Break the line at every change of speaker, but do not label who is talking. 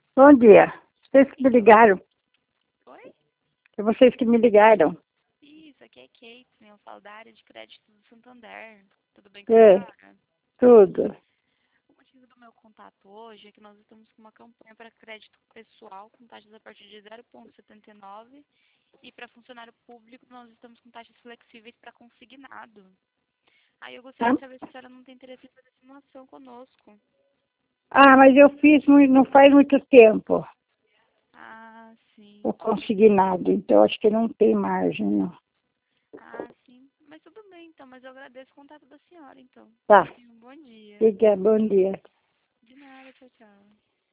Bom dia. Vocês que me ligaram.
Oi?
É vocês que me ligaram.
Isso, aqui é Kate, eu falo da área de crédito do Santander. Tudo bem com a
É,
senhora?
tudo.
O motivo do meu contato hoje é que nós estamos com uma campanha para crédito pessoal com taxas a partir de 0,79 e para funcionário público nós estamos com taxas flexíveis para consignado. Aí eu gostaria
Tá?
de saber se a senhora não tem interesse em fazer simulação conosco.
Ah, mas eu fiz não faz muito tempo
Ah,
o
sim.
consignado, então acho que não tem margem, não.
Ah, sim. Mas tudo bem, então. Mas eu agradeço o contato da senhora, então.
Tá.
E um bom dia.
Bom dia.
De nada, tchau, tchau.